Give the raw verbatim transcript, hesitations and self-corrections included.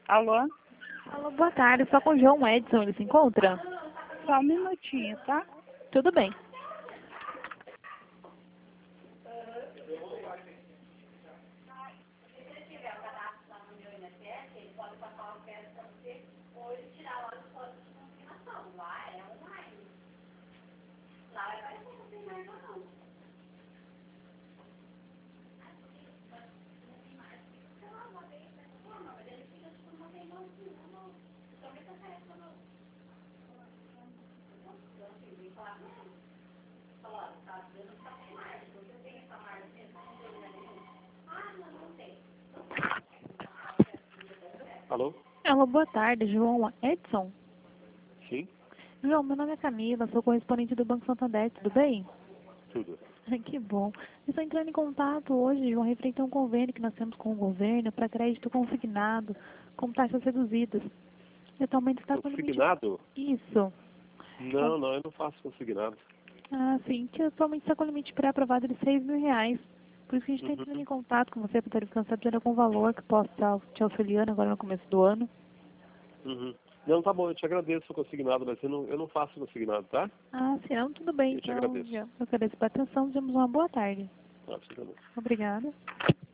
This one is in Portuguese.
Alô? Alô, boa tarde. Só com o João Edson, ele se encontra? Só um minutinho, tá? Tudo bem. Alô? Alô, boa tarde. João Edson? Sim? João, meu nome é Camila, sou correspondente do Banco Santander, tudo bem? Tudo. Ai, que bom. Estou entrando em contato hoje, João, referente a um convênio que nós temos com o governo para crédito consignado, com taxas reduzidas. E atualmente está com limite... Consignado? Isso. Não, não, eu não faço consignado. Ah, sim, que atualmente está com limite pré-aprovado de seis mil reais. Por isso que a gente está Uhum. entrando em contato com você para verificar se está tendo algum valor que possa estar te auxiliando agora no começo do ano. Uhum. Não, tá bom, eu te agradeço o consignado, mas eu não, eu não faço consignado, tá? Ah, sim, não, tudo bem. Eu te Então, agradeço. já- eu agradeço pela atenção. Desejamos uma boa tarde. Absolutamente. Obrigada.